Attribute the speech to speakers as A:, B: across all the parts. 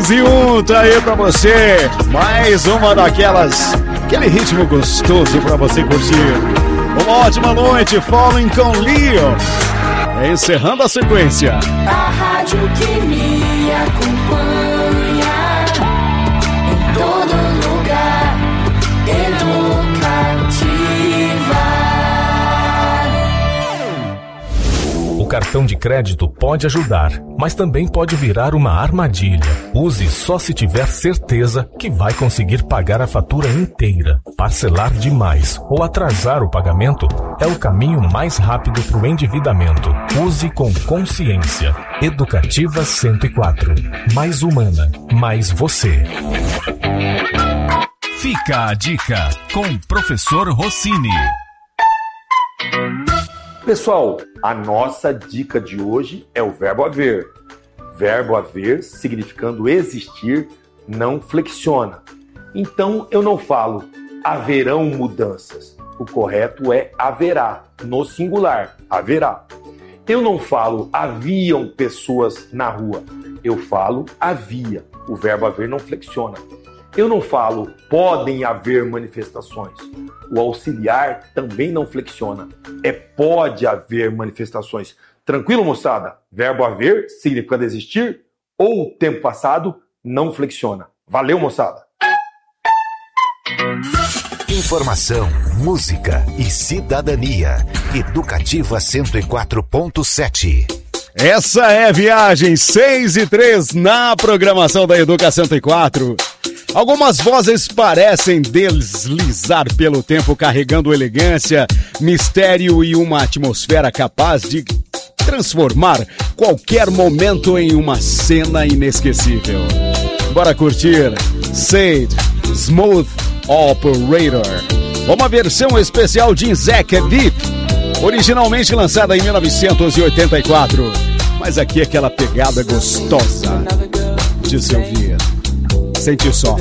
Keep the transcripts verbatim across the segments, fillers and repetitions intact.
A: seis e um, tá aí pra você. Mais uma daquelas, aquele ritmo gostoso pra você curtir. Uma ótima noite, Falling com Leo. Encerrando a sequência.
B: A rádio que me acompanha em todo lugar, educativa.
C: O cartão de crédito pode ajudar, mas também pode virar uma armadilha. Use só se tiver certeza que vai conseguir pagar a fatura inteira. Parcelar demais ou atrasar o pagamento é o caminho mais rápido para o endividamento. Use com consciência. Educativa cento e quatro. Mais humana, mais você.
D: Fica a dica com o professor Rossini.
E: Pessoal, a nossa dica de hoje é o verbo haver. Verbo haver, significando existir, não flexiona. Então, eu não falo haverão mudanças. O correto é haverá, no singular, haverá. Eu não falo haviam pessoas na rua. Eu falo havia. O verbo haver não flexiona. Eu não falo podem haver manifestações. O auxiliar também não flexiona. É pode haver manifestações. Tranquilo, moçada? Verbo haver, significando existir, ou tempo passado, não flexiona. Valeu, moçada!
F: Informação, música e cidadania. Educativa cento e quatro ponto sete.
A: Essa é Viagem seis e três na programação da Educa cento e quatro. Algumas vozes parecem deslizar pelo tempo carregando elegância, mistério e uma atmosfera capaz de transformar qualquer momento em uma cena inesquecível. Bora curtir Sade, Smooth Operator. Uma versão especial de Zack Deep, originalmente lançada em mil novecentos e oitenta e quatro. Mas aqui é aquela pegada gostosa de se ouvir. Sente só.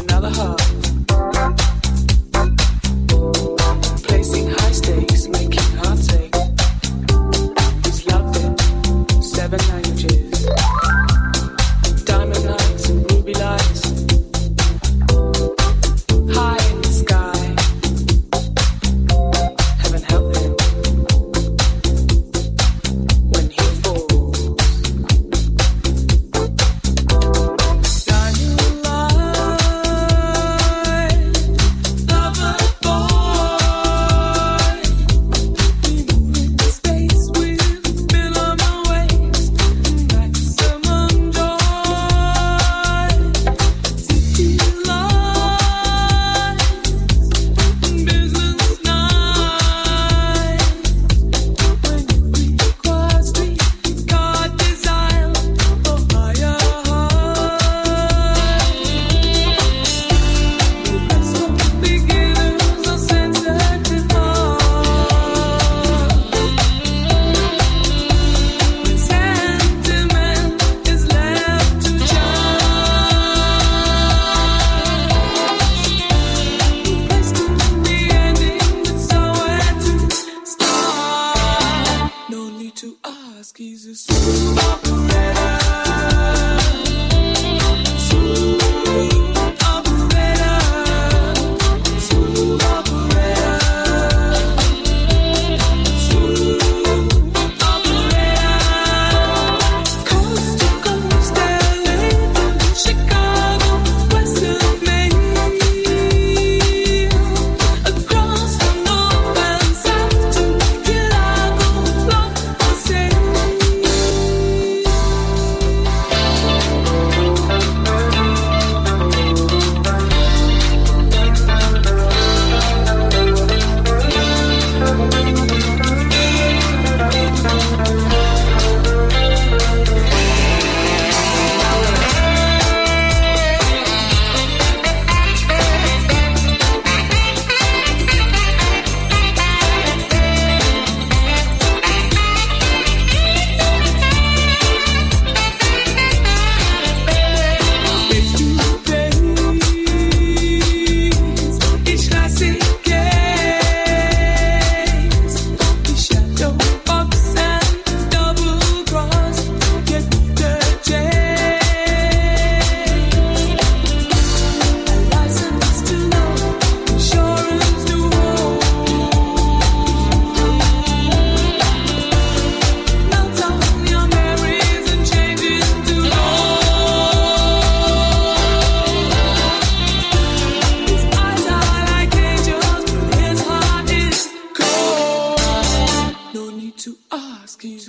B: Love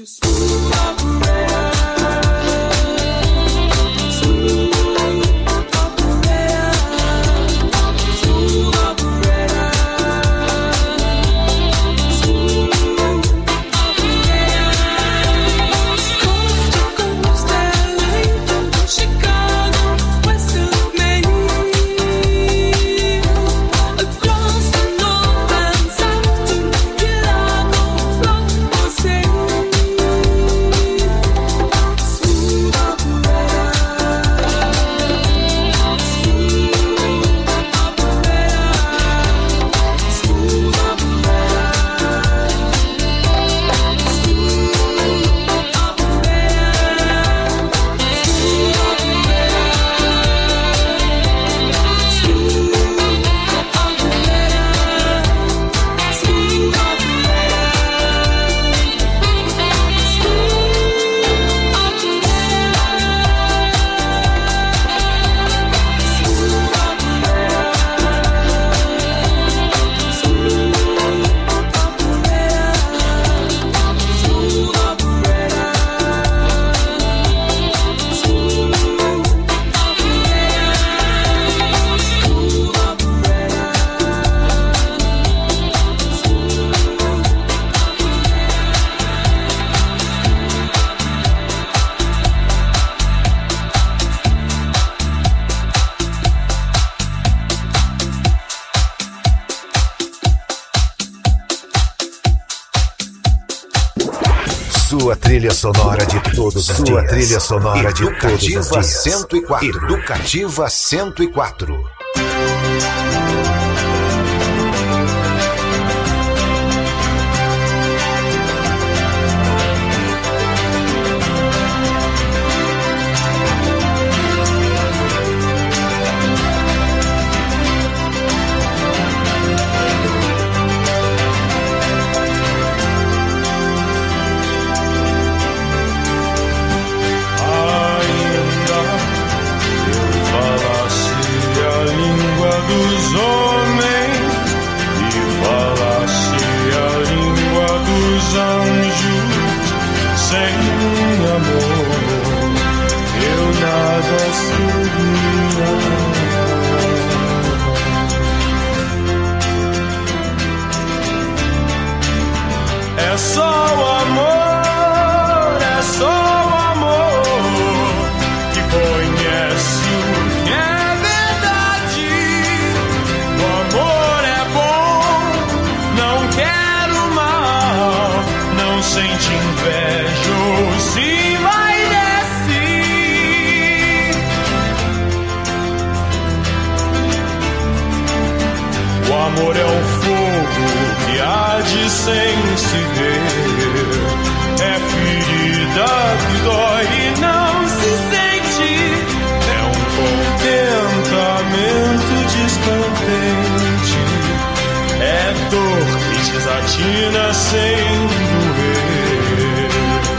F: Sua trilha sonora de todos os dias. Sua trilha sonora de todos os dias.
G: cento e quatro.
F: Educativa cento e quatro.
H: É só o amor, é só o amor que conhece o que é verdade. O amor é bom, não quero mal, não sente inveja ou se vai descer. O amor é um fogo que arde sem se ver. É ferida que dói e não se sente. É um contentamento descontente. É dor que desatina sem doer.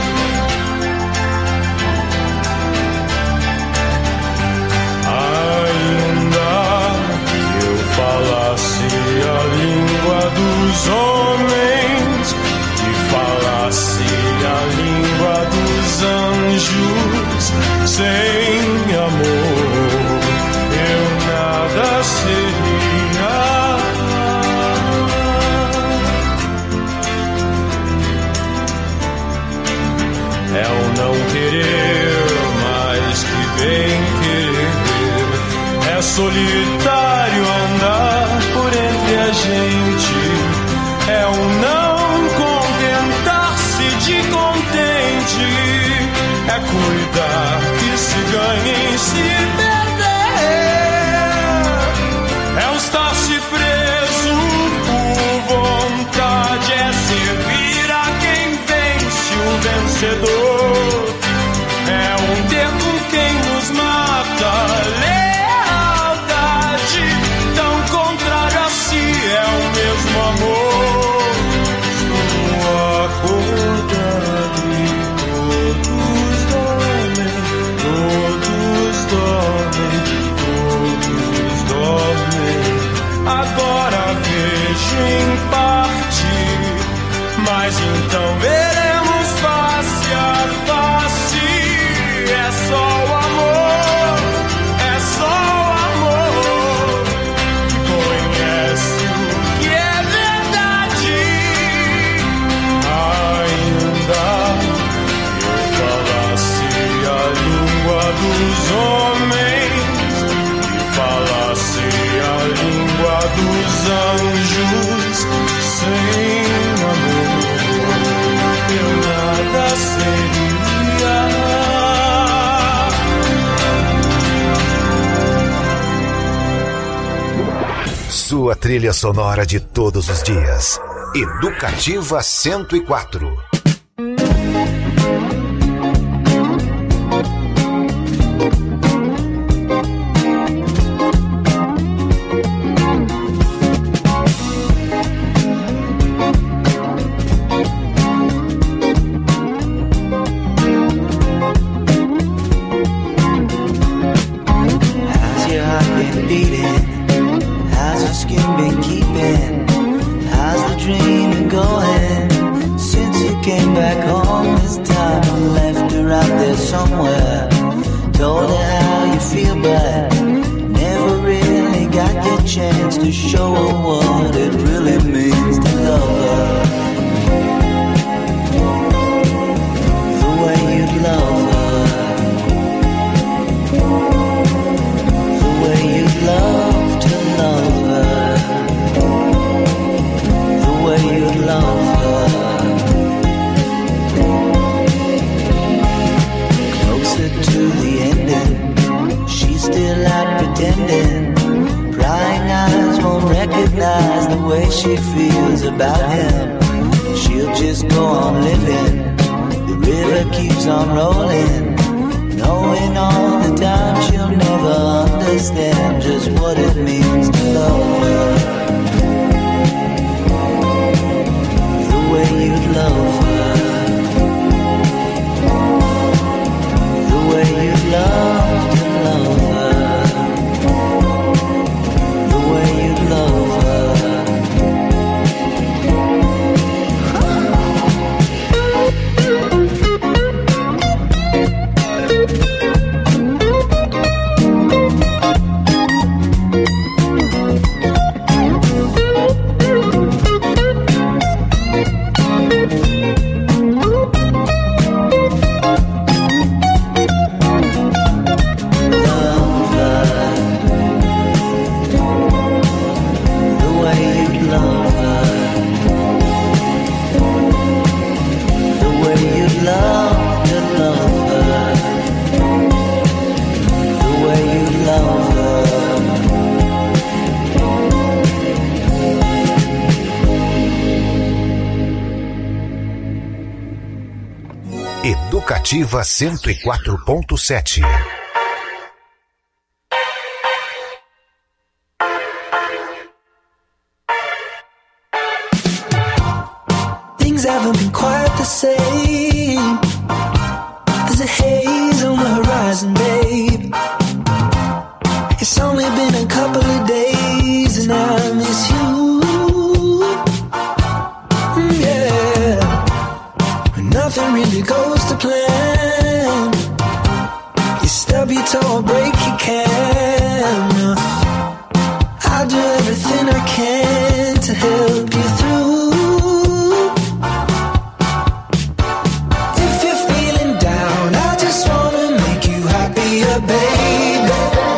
H: Ainda que eu falasse a língua dos homens e falasse a língua dos anjos, sem amor eu nada seria. É o não querer mais que bem querer. É solitário andar por entre a gente. É o não contentar-se de contente. É cuidar que se ganhe e se perder. É o estar-se preso por vontade. É servir a quem vence o vencedor. É um ter com quem nos mata. Lealdade tão contrária a si. É o mesmo amor. Estou acordado e todos dormem. Todos dormem. Todos dormem. Agora vejo em parte, mas então veremos fácil.
F: Sua trilha sonora de todos os dias. Educativa cento e quatro. Educativa cento e quatro ponto sete.
G: Things haven't been quite the same. There's a haze on the horizon, babe. It's only been a couple of days and I miss you. Yeah. Nothing really goes to plan. You stub your toe or break your can. I'll do everything I can to help you through. If you're feeling down, I just wanna make you happier, baby.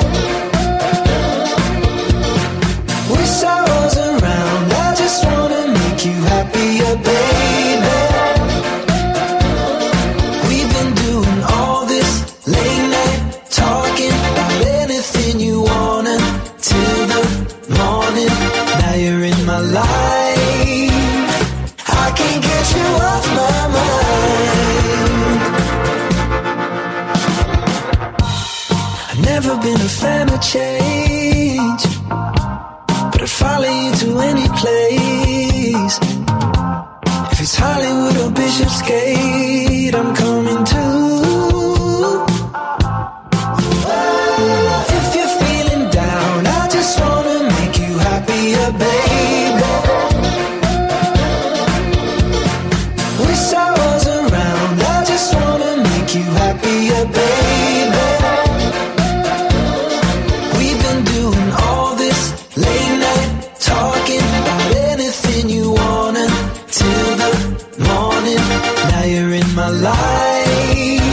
G: Wish I was around, I just wanna make you happier, baby. Never been a fan of change, but I'd follow you to any place. If it's Hollywood or Bishopsgate, I'm coming too. If you're feeling down, I just wanna make you happier, baby. Wish I was around, I just wanna make you happier, baby. Life.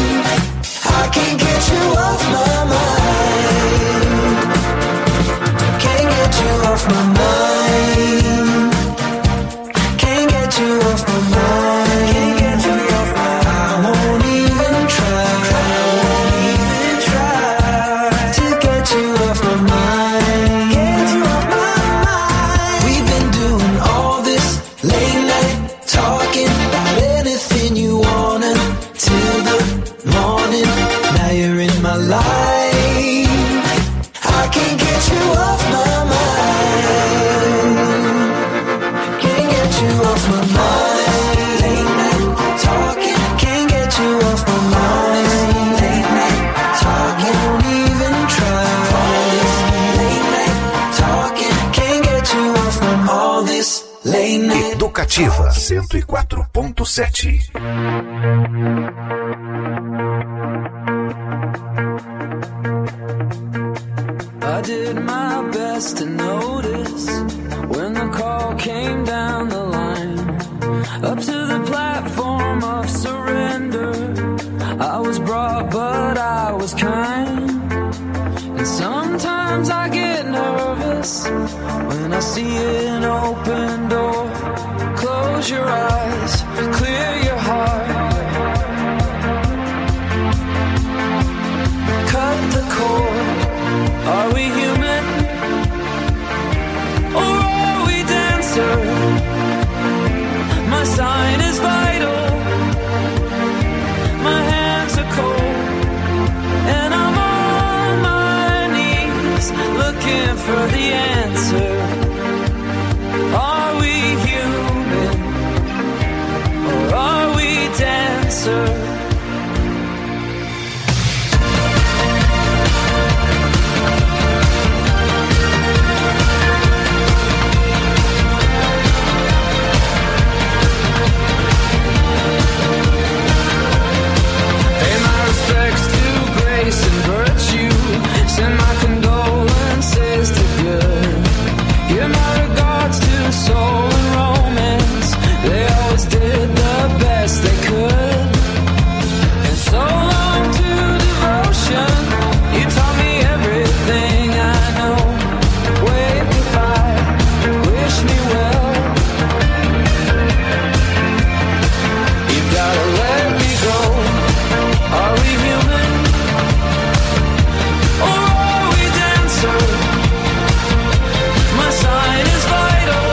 F: Educativa cento e quatro ponto sete.
G: I did my best to notice when the call came down the line, up to the platform of surrender. I was brought, but I was kind. And sometimes I get nervous when I see an open door. Close your eyes, clear your heart. Cut the cord. Are we human? Or are we dancer? My sign is vital. My hands are cold. And I'm on my knees looking for the answer. Are we human? Or are we dancer? And virtue, send my condolences to good. Give my regards to soul and romance. They always did the best they could. And so long to devotion. You taught me everything I know. Wave goodbye, wish me well. You gotta let me go. Are we human? My sign is vital.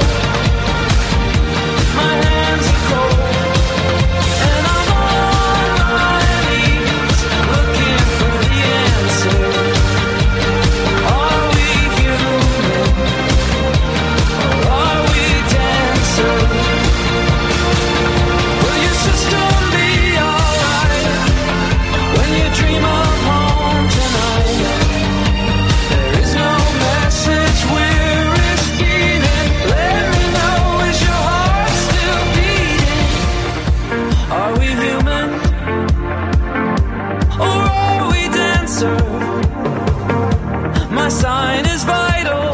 G: My hands are cold. And I'm on my knees looking for the answer. Are we human? Or are we dancer? Will your system be alright when you dream of home tonight? There is no message we're receiving. Let me know, is your heart still beating? Are we human? Or are we dancer? My sign is vital.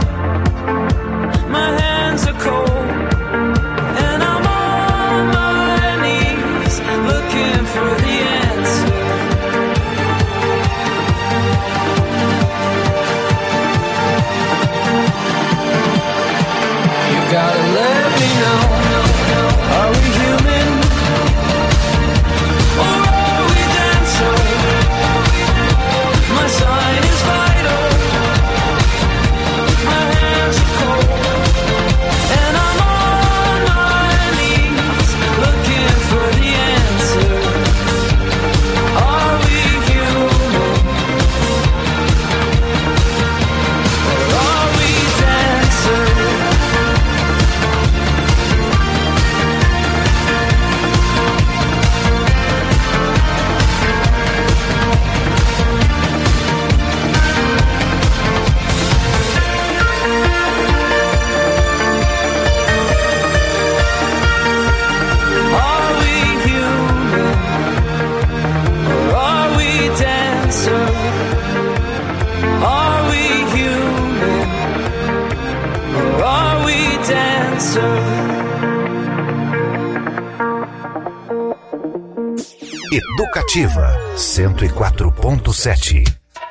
G: My hands are cold. And I'm on my knees looking for the answer. Gotta let me know, are we human? Or are we dancer? My sign is vital. My hands are cold. And I'm on my knees looking for the answer. Are we human? Or are we dancer?
F: Educativa cento e quatro ponto sete.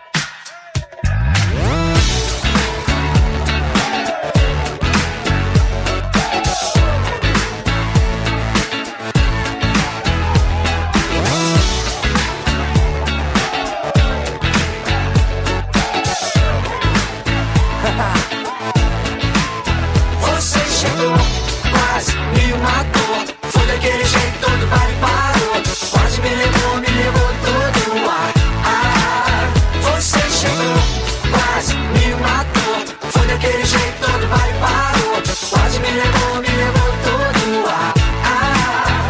G: Você chegou, quase me matou. Foi daquele jeito, todo baile parou. Quase me levou, me levou todo o ar. Ah, você chegou, quase me matou. Foi daquele jeito, todo baile parou. Quase me levou, me levou todo o ar. Ah,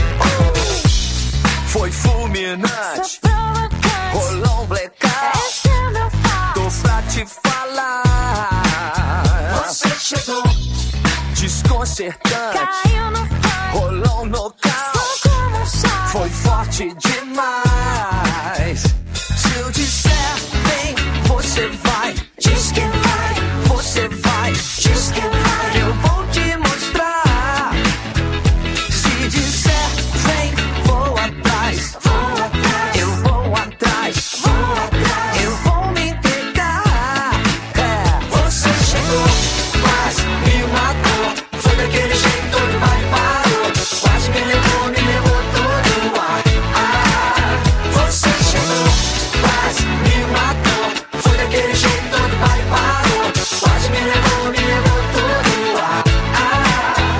G: oh. Foi fulminante, rolou um blackout. Tô pra te falar. Você chegou,
I: desconcertante.
B: Caiu no funk,
I: rolou um nocaute.
B: som como um shot.
I: Foi forte demais. Se eu disser vem, você vai. Diz que vai, você vai. Diz que vai, eu vou te mostrar. Se disser vem, vou atrás.
B: Vou atrás,
I: Eu vou atrás.
B: vou atrás.
I: Eu vou me entregar. É, você chegou, quase me matou. Foi daquele jeito, todo vai parou. Quase me levou, me levou todo o ar. Ah, você chegou, quase me matou. Foi daquele jeito, todo vai parou. Quase me levou, me levou todo o ar. Ah,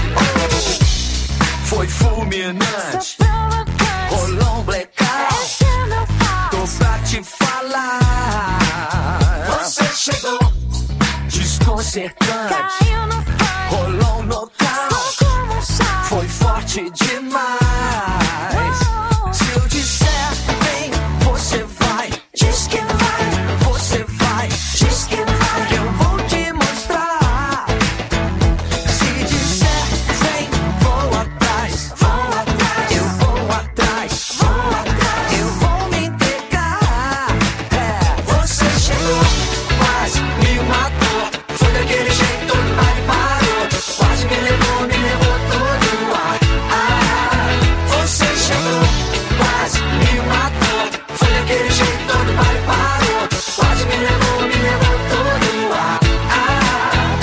I: oh. Foi fulminante,
B: Sou provocante,
I: rolou um blackout.
B: esse é meu
I: Tô
B: forte.
I: pra te falar. Você chegou, desconcertante.
B: Caiu no funk,
I: Rolou um
B: som
I: nocaute.
B: como um shot.
I: Foi forte demais. Se eu disser vem, você vai.
B: Diz que vai,
I: Você vai.
B: diz que vai.
I: Eu vou te mostrar. Se disser vem, vou atrás.
B: Vou atrás,
I: Eu vou atrás.
B: vou atrás.
I: Eu vou me entregar. É, você chegou, quase me matou. Foi daquele jeito, todo vai parou. Quase me levou, me levou todo o ar. Ah, você chegou, quase me matou. Foi daquele jeito, todo vai parou. Quase me levou, me levou todo o ar. Ah,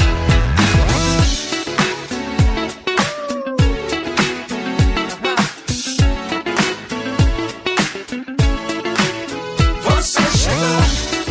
I: você chegou.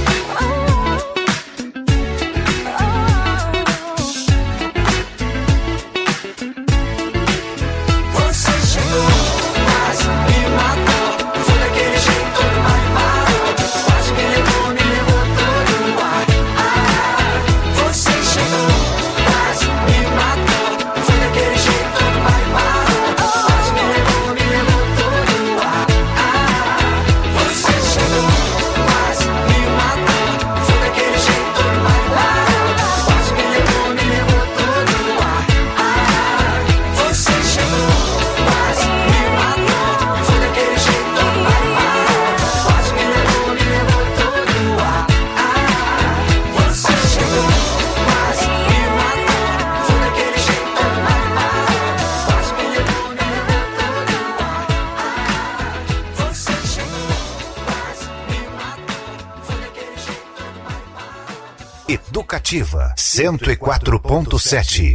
I: Você chegou, quase me matou. Foi daquele jeito, todo vai parou. Quase me levou, me levou todo o ar. Ah, você chegou, quase me matou. Foi daquele jeito, todo vai parou. Quase me levou, me levou todo o ar. Ah, você chegou, quase me matou. Foi daquele jeito, todo vai parou. Quase me levou, me levou todo o ar. Ah, você chegou, quase me matou. Foi daquele jeito, todo vai parou. Quase me levou, me levou todo o ar. Ah, você chegou, quase me matou. Foi daquele jeito, todo vai parou. Quase me levou, me levou todo o ar. Ah, você chegou, quase me matou. Foi daquele jeito, todo vai parou.
F: Educativa cento e quatro ponto sete.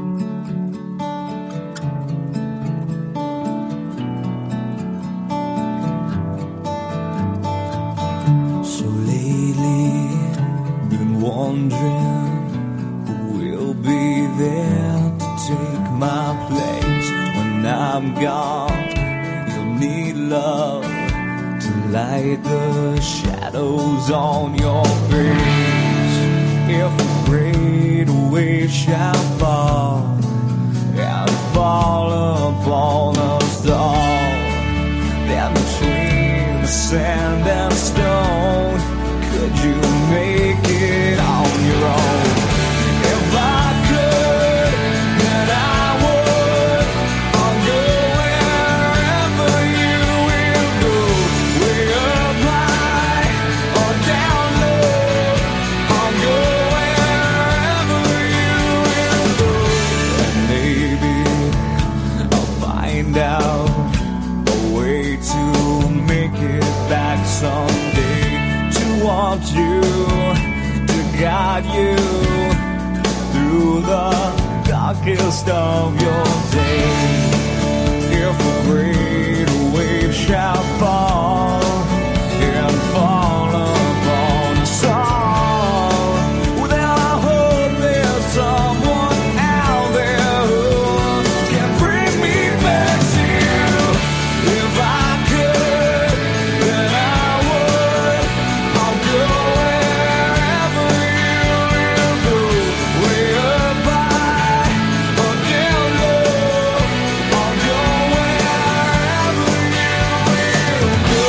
G: So lately, been wondering who will be there to take my place when I'm gone. You'll need love to light the shadows on your face. If a great wave shall fall and fall upon us all, then between the sand and stone, could you make it on your own? If I could, then I would. I'll go wherever you will go, way up high or down low. I'll go wherever you will go, and maybe I'll find out a way to make it back someday, to want you, to guide you through the darkest of your days. If a great wave shall fall and fall upon us all, then I hope there's someone out there who can bring me back to you. If I could, then I would. I'll go wherever you will go, way up high or down low. I'll go wherever you will go.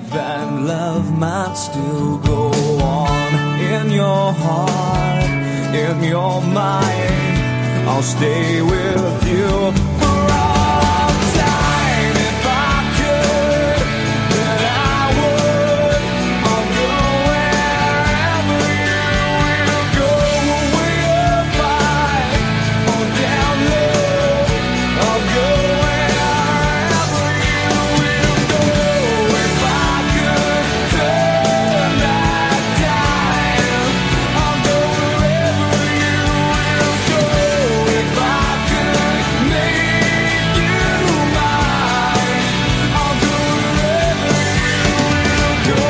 G: that love might still go on in your heart, in your mind. I'll stay with you for all time. If I could, then I would. I'll go wherever you will go, way up high or down low. I'll go wherever you will go. If I could turn back time, I'll go wherever you will go. If I could make you mine, I'll go wherever you will go.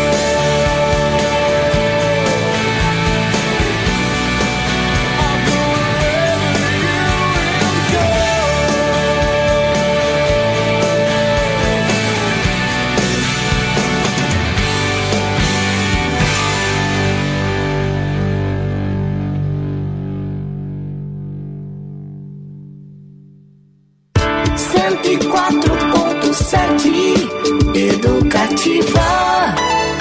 G: I'll go
I: cento e quatro ponto sete Educativa.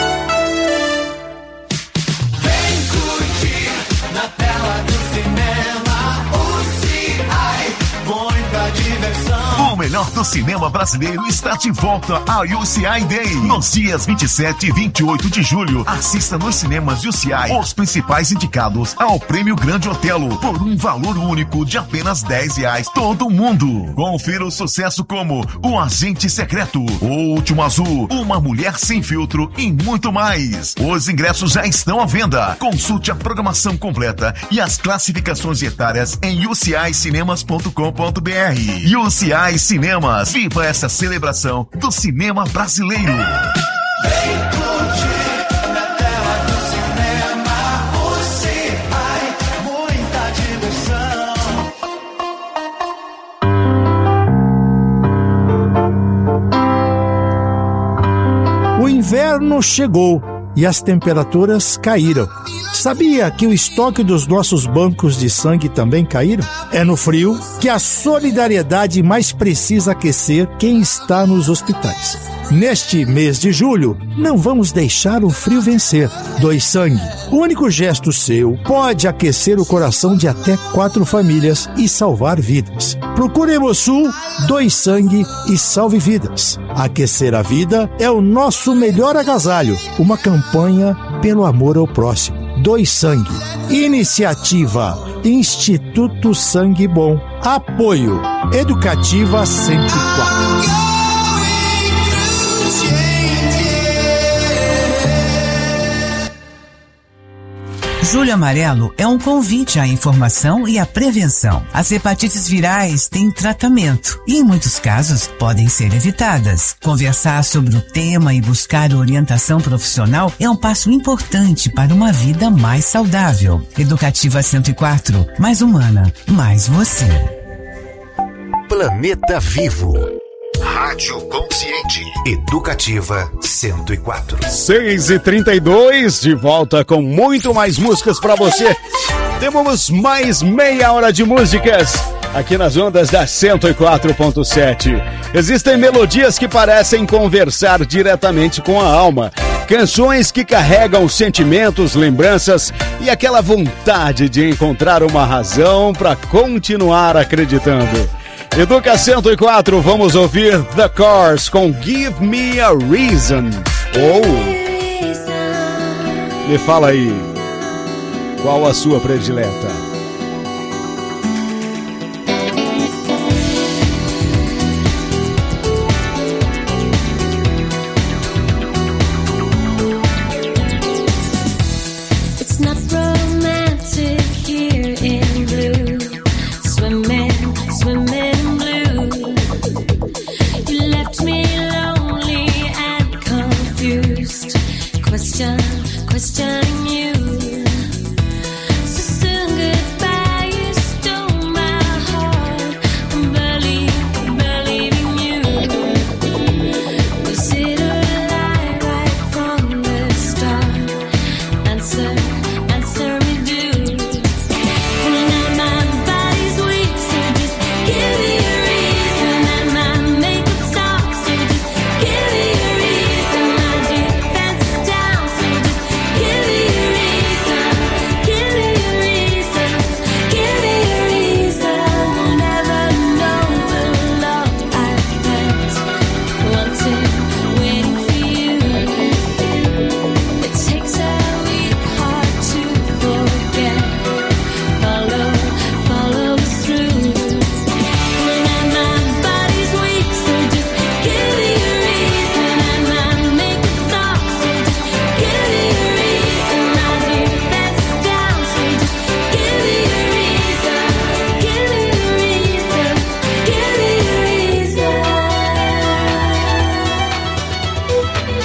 I: Vem curtir na tela do cinema o C I, muita diversão.
J: O melhor do cinema brasileiro está de volta ao U C I Day. Nos dias vinte e sete e vinte e oito de julho, assista nos cinemas U C I os principais indicados ao Prêmio Grande Otelo por um valor único de apenas dez reais todo mundo. Confira o sucesso como O Agente Secreto, O Último Azul, Uma Mulher Sem Filtro e muito mais. Os ingressos já estão à venda. Consulte a programação completa e as classificações etárias em u c i cinemas ponto com ponto b r. U C I Cinemas, viva essa celebração do cinema brasileiro.
I: Vem curtir na tela do cinema o C I, muita diversão.
K: O inverno chegou e as temperaturas caíram. Sabia que o estoque dos nossos bancos de sangue também caíram? É no frio que a solidariedade mais precisa aquecer quem está nos hospitais. Neste mês de julho, não vamos deixar o frio vencer. Doe sangue. O único gesto seu pode aquecer o coração de até quatro famílias e salvar vidas. Procure Hemosul, doe sangue e salve vidas. Aquecer a vida é o nosso melhor agasalho. Uma campanha pelo amor ao próximo. Doe sangue. Iniciativa Instituto Sangue Bom. Apoio Educativa cento e quatro.
L: Julho Amarelo é um convite à informação e à prevenção. As hepatites virais têm tratamento e, em muitos casos, podem ser evitadas. Conversar sobre o tema e buscar orientação profissional é um passo importante para uma vida mais saudável. Educativa cento e quatro, mais humana, mais você.
F: Planeta Vivo. Rádio Consciente. Educativa cento e quatro.
A: seis e trinta e dois, de volta com muito mais músicas pra você. Temos mais meia hora de músicas aqui nas ondas da cento e quatro ponto sete. Existem melodias que parecem conversar diretamente com a alma. Canções que carregam sentimentos, lembranças e aquela vontade de encontrar uma razão pra continuar acreditando. Educa cento e quatro, vamos ouvir The Cars com Give Me a Reason. Ou, me fala aí, qual a sua predileta?
M: Questioning you. So soon goodbye, you stole my heart. I'm believe, believing you. Was it a lie right from the start? Answer, answer me, do. And now my body's weak, so just give me a reason. And my makeup's off, so just give me a reason.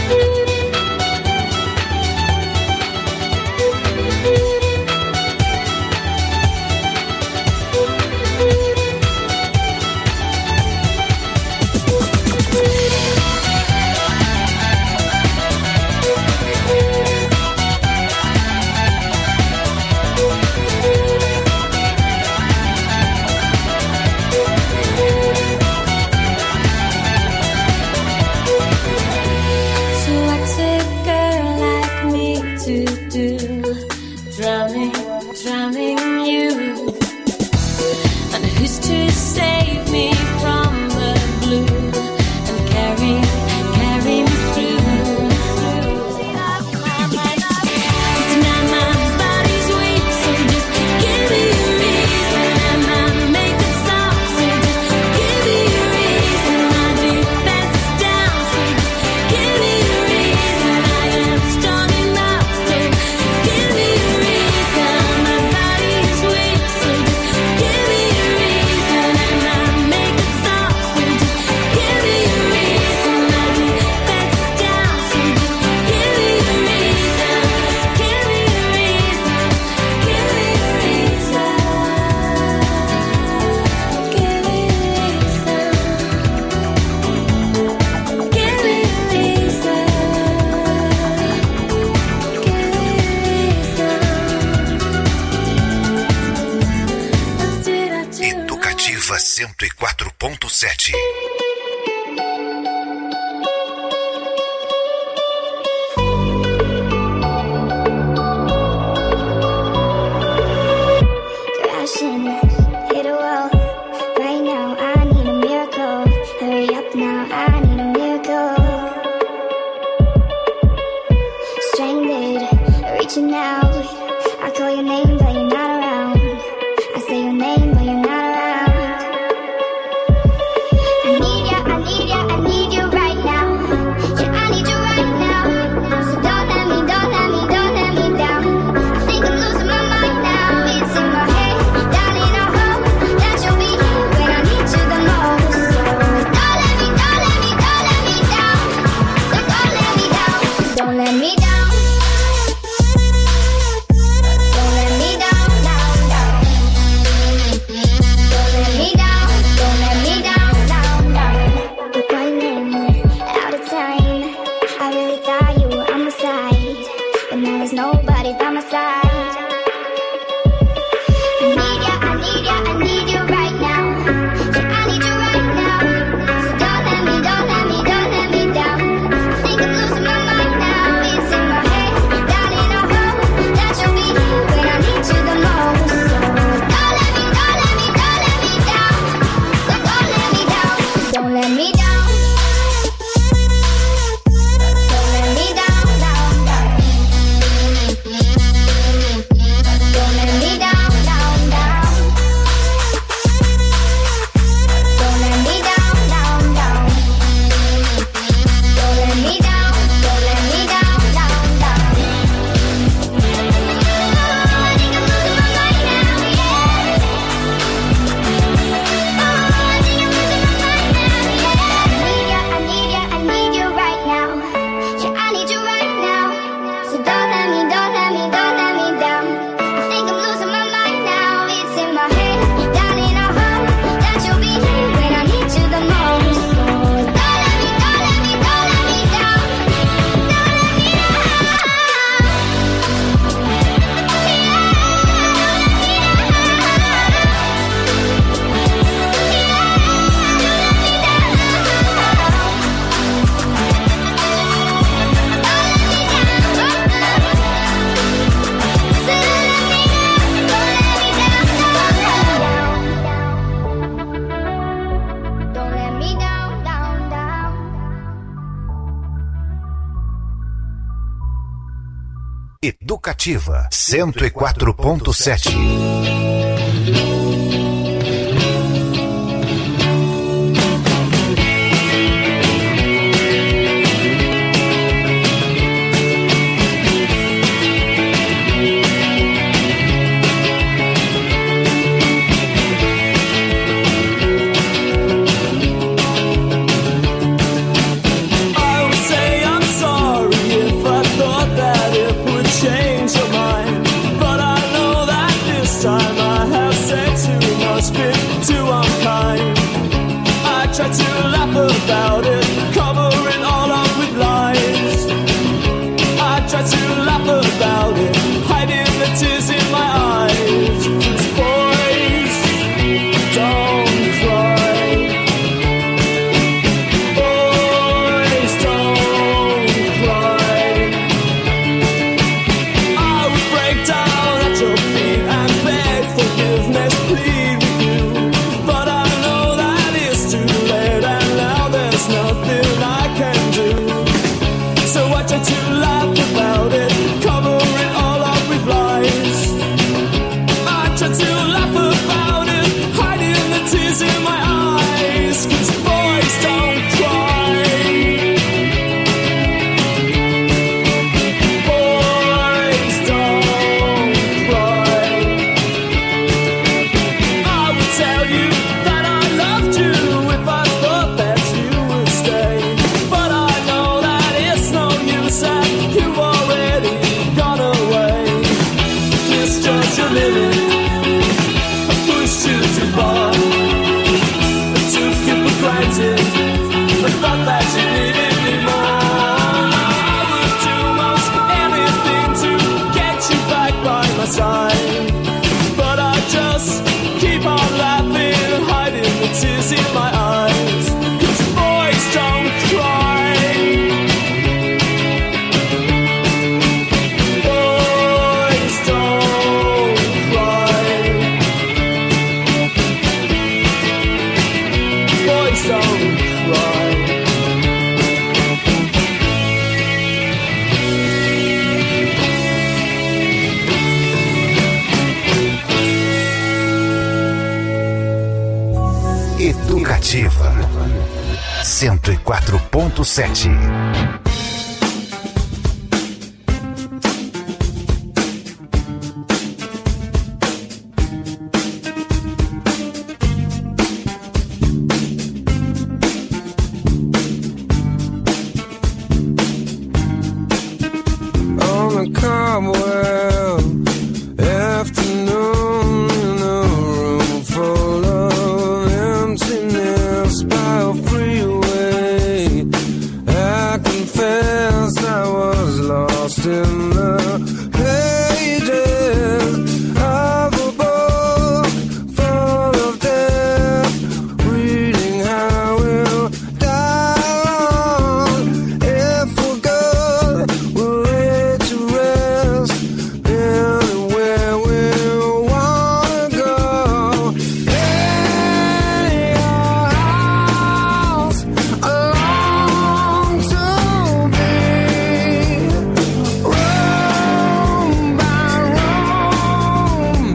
M: So what's a girl like me to do? Drumming, drumming you. And who's to save me from the blue and carry, carry me through? Now my body's weak, so just give me a reason. And my makeup's off, so just give me a reason. My defense is down, so just give me a reason. I am strong enough, so give me a reason. My body's weak, so just give me a reason. And my makeup's off, so just give me a reason. My defense is down, so just give me a reason. Give me a reason. Give me a reason. Give me a reason. Give me a reason.
F: Educativa cento e quatro ponto sete.
N: Crashing, hit a wall. Right now, I need a miracle. Hurry up now, I need a miracle. Stranded, reaching out. I call your name, but you're not around. I say your name, but you're not around. I need ya, I need ya, I need you right now. Yeah, I need you right now. So don't let me, don't let me, don't let me down. I think I'm losing my mind now. It's in my head, darling. I hope that you'll be here when I need you the most. So don't let me, don't let me, don't let me down. So don't let me down. Don't let me down. Don't let me down, down, down. Don't let me down. Don't let me down, down, down. We're running out of time. I really thought you were on my side, but now there's nobody by my side. I need ya, I need ya, I need you right now. Yeah, I need you right now. So don't let me, don't let me, don't let me down. I think I'm losing my mind now. It's in my head, darling. I hope that you'll be here when I need you the most. So don't let me, don't let me, don't let me down. So don't let me down. Don't let me down. Don't let me down, down, down. Don't let me down, down, down. Don't let me down, down, down. Don't let me down, don't let me down, down, down. Oh, I think I'm losing my mind now, yeah. Oh, I think I'm losing my mind now, yeah. I need ya, I need ya, I need you right now. Yeah, I need you right now. So don't let me, don't let me, don't let me down. I think I'm losing my mind now. It's in my head, darling. I hope that you'll be here when I need you the most. So don't let me, don't let me, don't let me down. Don't let me Don't let me down, down, down.
F: Educativa cento e quatro ponto sete.
I: I would say I'm sorry.
O: guess that you've already gone away. Misjudged your limit, I pushed you too far. I took you for granted, I thought that you needed me more. I would do most anything to get you back by my side, but I just keep on laughing, hiding the tears in my eyes. 'Cause boys don't cry. Boys don't cry. Boys don't cry.
F: Educativa cento e quatro ponto sete.
P: On a cobweb afternoon in a room full of emptiness by a freeway, I confess I was lost in the pages of a book full of death, reading how we'll die if we're good, we'll lay to rest anywhere we wanna go. Any house I long to be, room by room,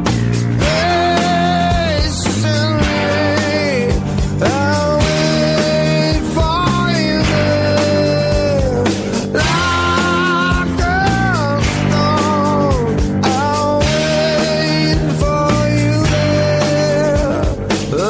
P: patiently I'll wait for you there, like a stone. I'll wait for you there. Oh.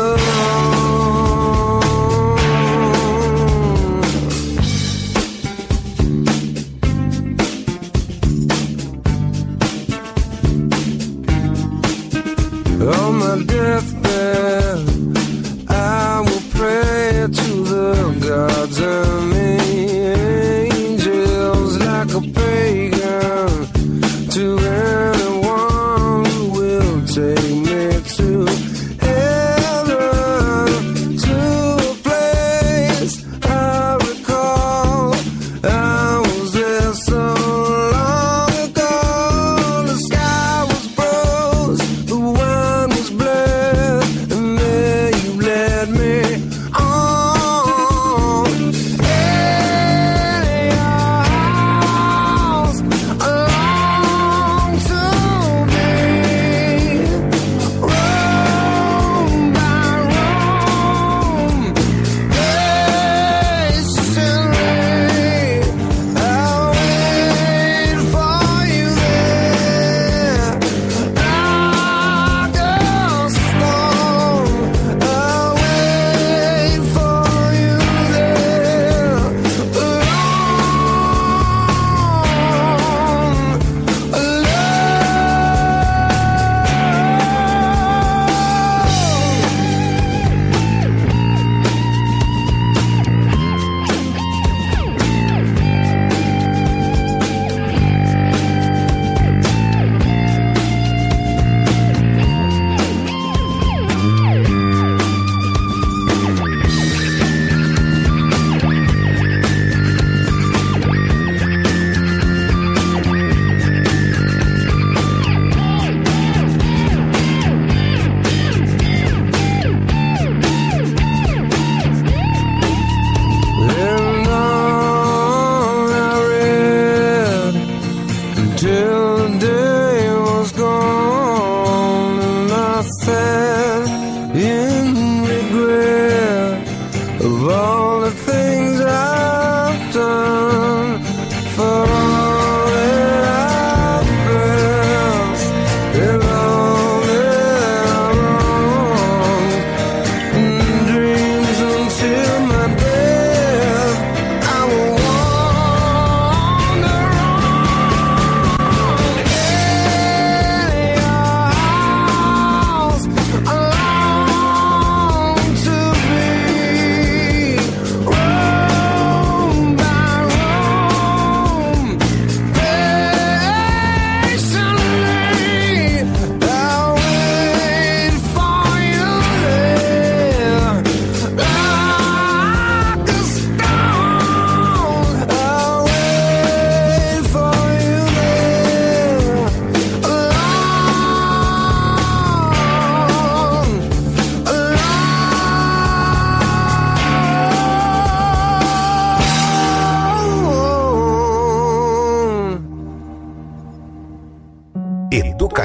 P: On my deathbed, I will pray to the gods and the angels like a pagan, to anyone who will take me to heaven, to a place I recall. I was there so long ago. The sky was rose, the wine was blood, and there you led me on. Any house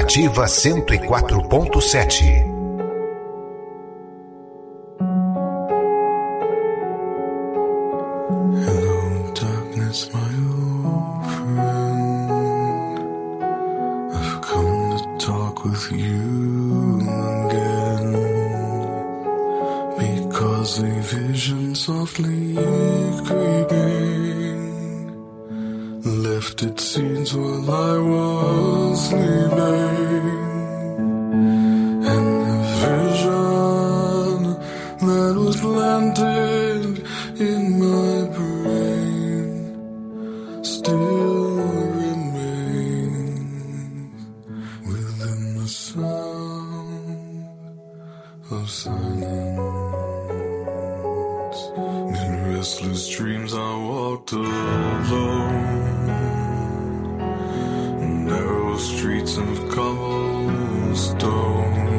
F: Educativa cento e quatro ponto sete.
Q: Hello, darkness, my old friend. I've come to talk with you again, because a vision softly creeping left its seeds while I was sleeping, and the vision that was planted in my brain still remains within the sound of silence. In restless dreams I walked alone, narrow streets of cobblestone,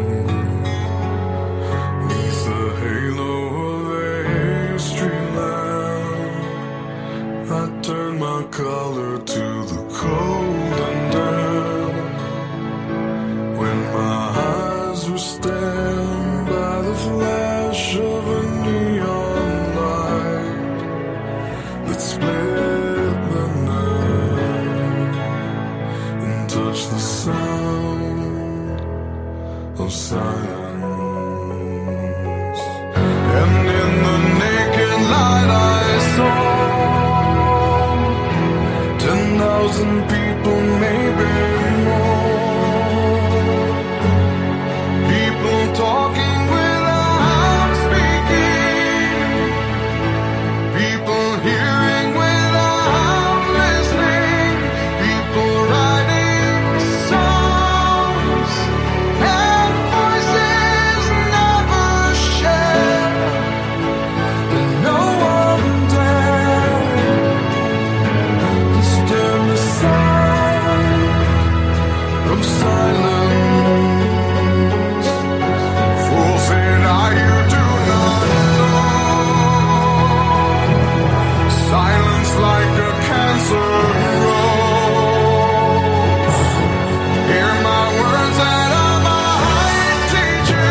Q: neath the halo of a street lamp. I turned my collar to the cold and damp, when my eyes were stabbed by the flash of a neon light that split the night and touched the sound of silence. And in the naked light I saw ten thousand people, maybe more, people talking without speaking, people hearing without listening, people writing songs and voices never shared, and no one dared disturb the sound of silence. Fool said I, you do not know. Silence like a cancer grows. Hear my words that I might teach you.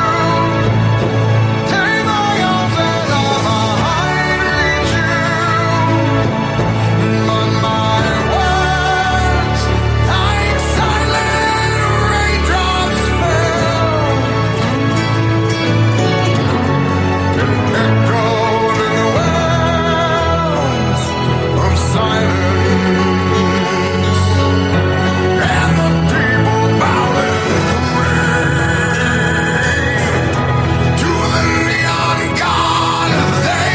Q: Take my arms that I might reach you. But my words, like silent raindrops fell, and echoed in the wells of silence, and the people bowed to the neon god they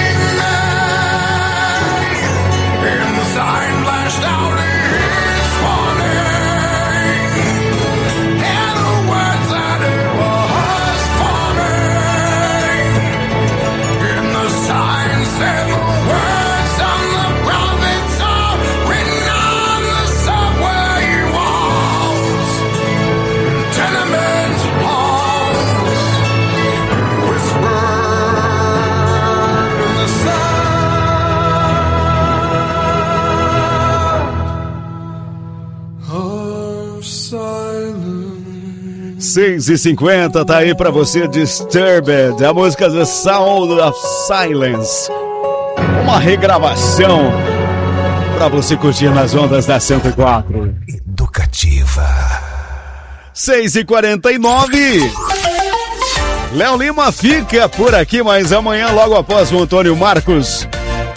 Q: made, and the sign flashed out his warning, and the words that it was forming, and the sign said the words of the prophets are written on the subway walls, and tenement halls, and whispered in the sound of silence.
A: seis e cinquenta, tá aí pra você, Disturbed, a música The Sound of Silence. Uma regravação pra você curtir nas ondas da cento e quatro.
F: Educativa.
A: seis e quarenta e nove. Léo Lima fica por aqui, mas amanhã, logo após o Antônio Marcos,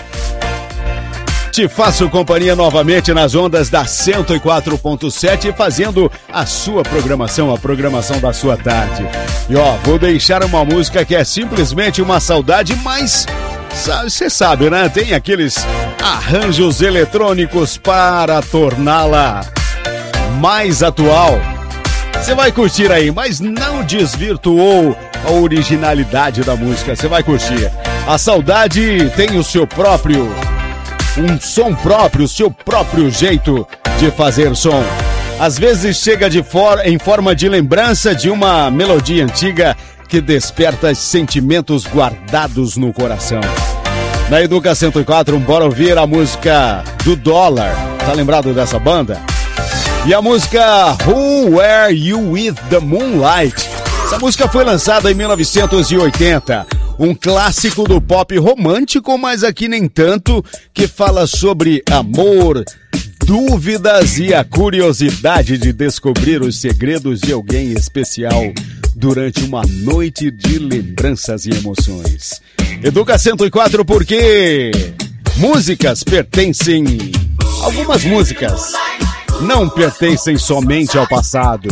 A: te faço companhia novamente nas ondas da cento e quatro ponto sete, fazendo a sua programação, a programação da sua tarde. E ó, vou deixar uma música que é simplesmente uma saudade, mas você sabe, né? Tem aqueles arranjos eletrônicos para torná-la mais atual. Você vai curtir aí, mas não desvirtuou a originalidade da música. Você vai curtir. A saudade tem o seu próprio, um som próprio, o seu próprio jeito de fazer som. Às vezes chega de for, em forma de lembrança de uma melodia antiga que desperta sentimentos guardados no coração. Na Educa cento e quatro, bora ouvir a música do Dólar. Tá lembrado dessa banda? E a música Who Were You With The Moonlight? Essa música foi lançada em mil novecentos e oitenta. Um clássico do pop romântico, mas aqui nem tanto, que fala sobre amor, dúvidas e a curiosidade de descobrir os segredos de alguém especial durante uma noite de lembranças e emoções. Educa cento e quatro porque músicas pertencem... Algumas músicas não pertencem somente ao passado.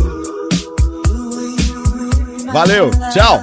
A: Valeu, tchau!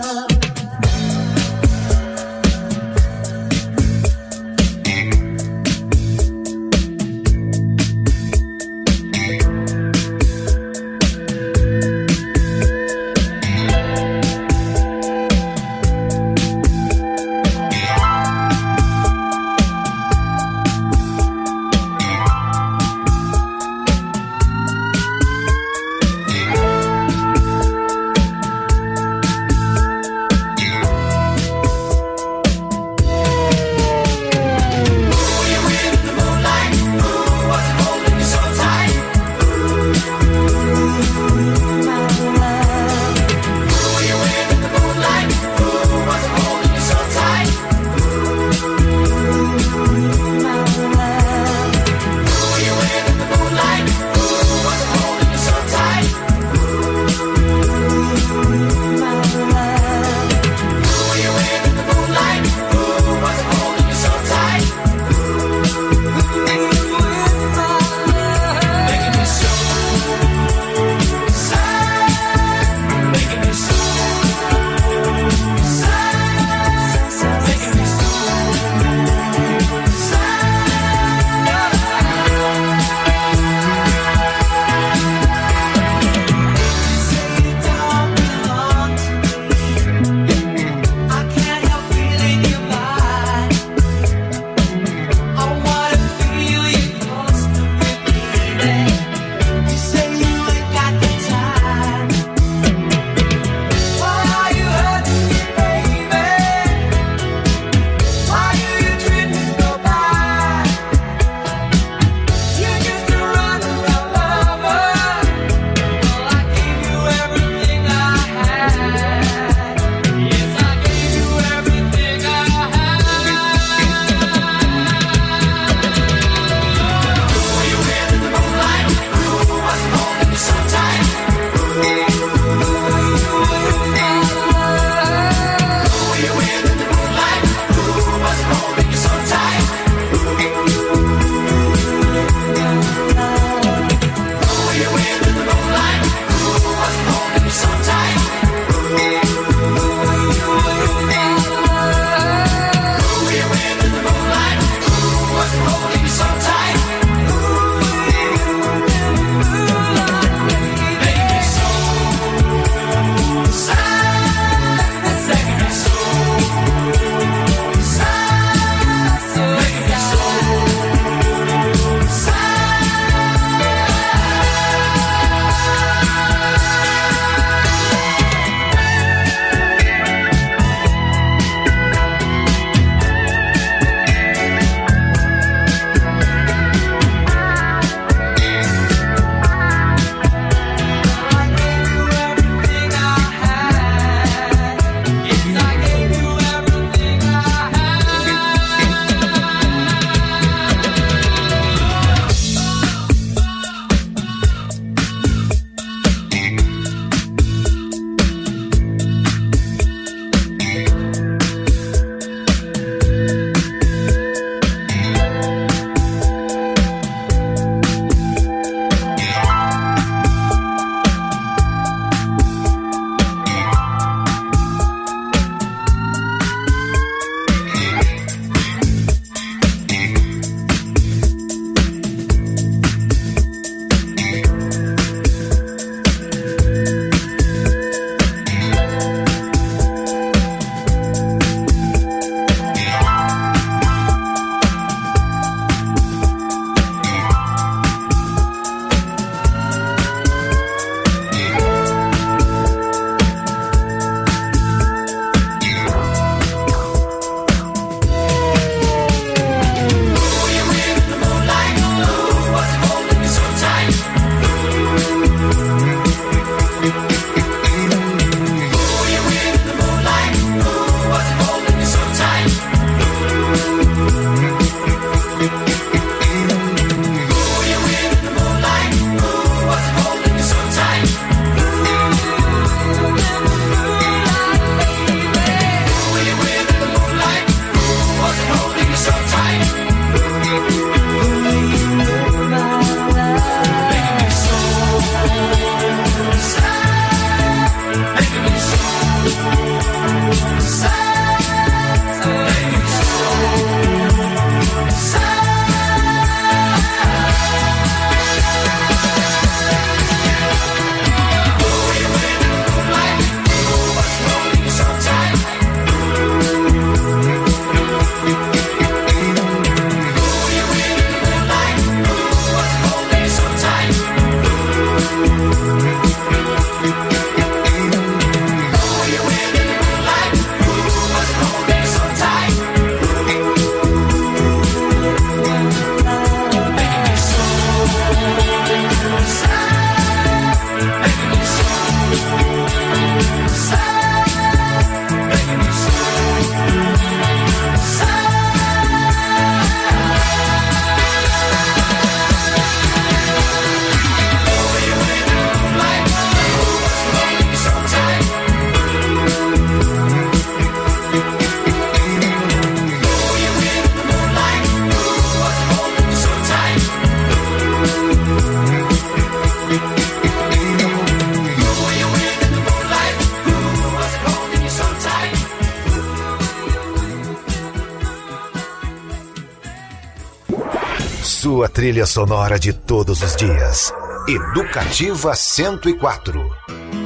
F: sua trilha sonora de todos os dias. Educativa cento e quatro.